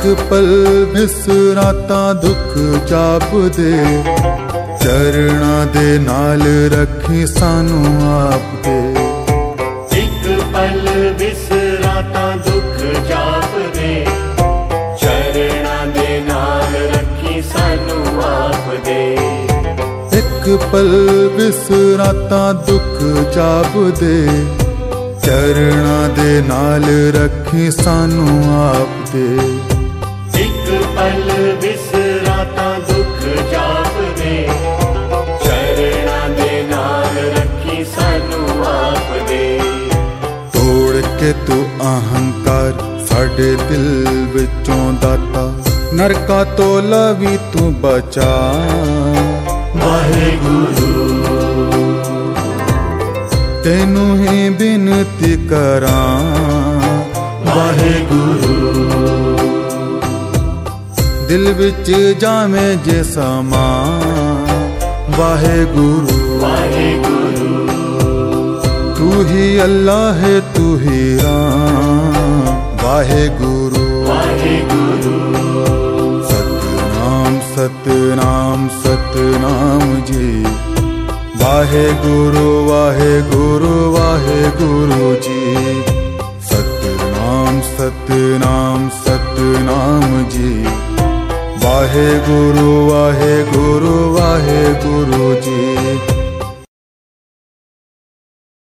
पल बिसरा तां दुख जापदे, चरणां दे नाल रखी सानू आप दे। एक पल बिसरा तां दुख जापदे, चरणां दे नाल रखी सानू आप दे। एक पल बिसरा तां दुख जापदे, चरणां दे नाल रखी सानू आप दे। एक पल बिसरा तां दुख जापदे, चरणां दे नाल रखी सानू आप दे। तोड़ के तू अहंकार साडे दिल विचों दाता, नरका तो लवी तू बचा। वाहेगुरु तेनू ही बिनती करां, वाहेगुरु दिल विच जावे जे समा। वाहेगुरु वाहेगुरु तू ही अल्लाह है तू ही राम। वाहेगुरु वाहेगुरु सतनाम सतनाम सतनाम जी। वाहेगुरु वाहेगुरु वाहेगुरु जी। सतनाम सतनाम सतनाम जी। वाहेगुरु वाहेगुरु वाहेगुरु जी।